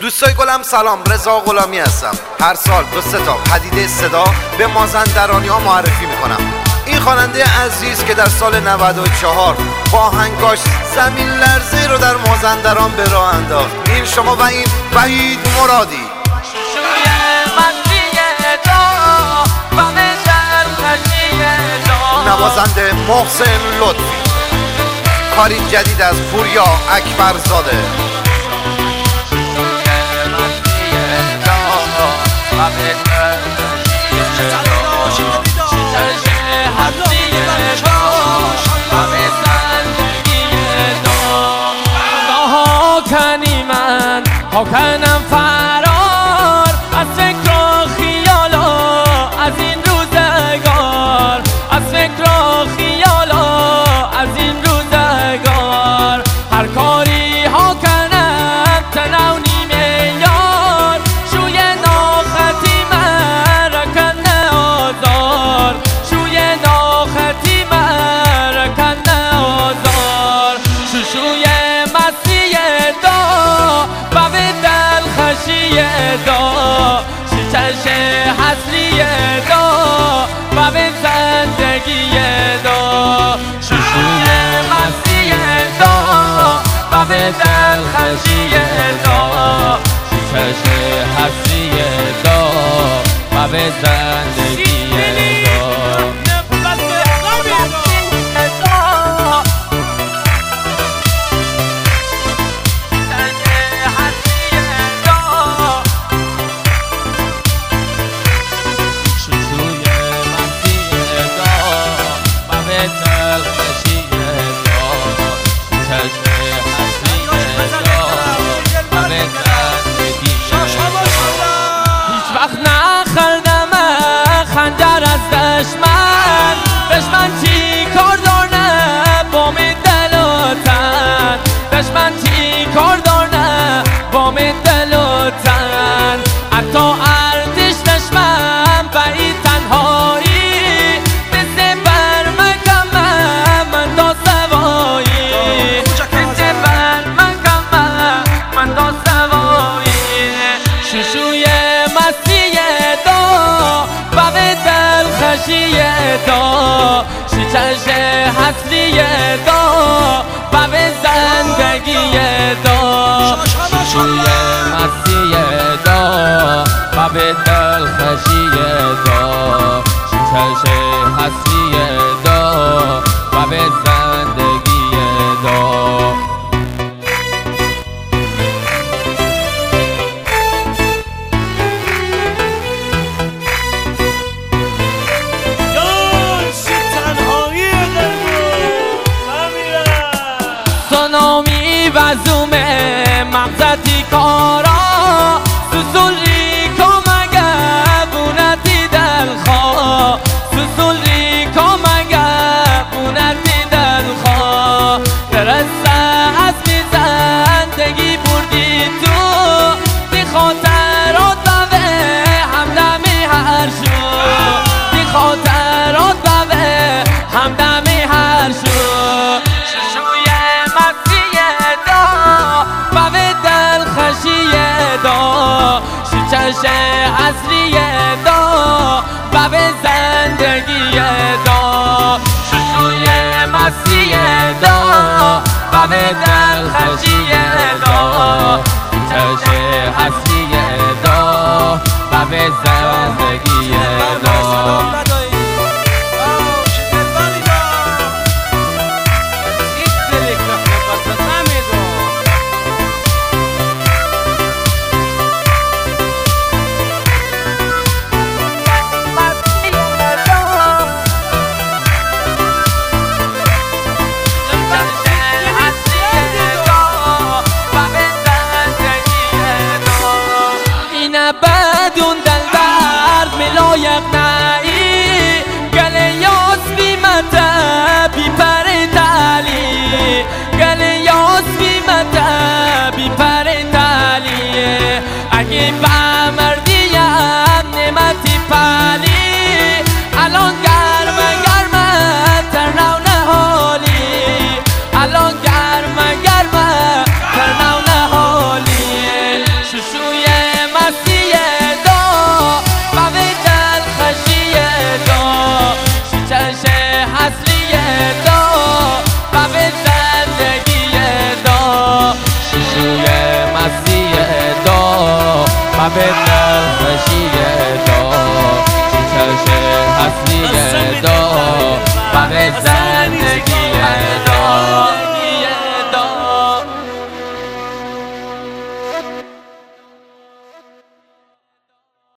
دوستای گلم سلام، رضا غلامی هستم. هر سال 2-3 تا پدیده صدا به مازندرانی ها معرفی میکنم. این خواننده عزیز که در سال 94 با آهنگاش زمین لرزه رو در مازندران به راه انداخت. این شما و این وحید مرادی. نوازنده محسن لطفی. کاری جدید از پوریا اکبرزاده. ها کنم فرار از فکر و خیالا، از این روزگار، از فکر و خیالا، از این روزگار. هر کاری ها کنم تنو نیمه یار، شوی ناخطی مرکن آزار، شوی ناخطی مرکن آزار. شوی مسیح دا دا شیچش حسلی دا و به زندگی دا. شوشوی مسیح دا و به دلخشی دا، شیچش حسلی دا و به زندگی دا. دشمن چی کار دارنه با می دل و تن، دشمن چی کار دارنه با می دل و تن. حتی ارتش دشمن و ای تنهایی بسه بر مکم من دا سوایی، بسه بر مکم من دا سوایی. شوشوی مسیح دا و به دل خشی دا، شیچش حسلی دا و به زندگی دا. شوشوی مسیح دا و به دل خشی دا، شیچش حسلی دا و به زندگی دا. وزوم مغزتی کارا سوزولی کمگه بونتی دلخوا، سوزولی کمگه بونتی دلخوا. درسته از می زندگی بردی تو دی خاطرات بوه همدمی هر شو، دی خاطرات بوه همدمی هر شو. شیچش اصلی دا و به زندگی دا. شوشوی مسیح دا و به دلخشی دا، شیچش اصلی دا و به زندگی دا. بدون دل درد ملایق نایی، گل یاس بیمته بی پر تالی، گل یاس بیمته بی پر تالی. اگه بمردیم نعمتی پالی، الان گرم گرم ترنو نهالی، الان گرم گرم ترنو نهالی. شوشو حبيبنا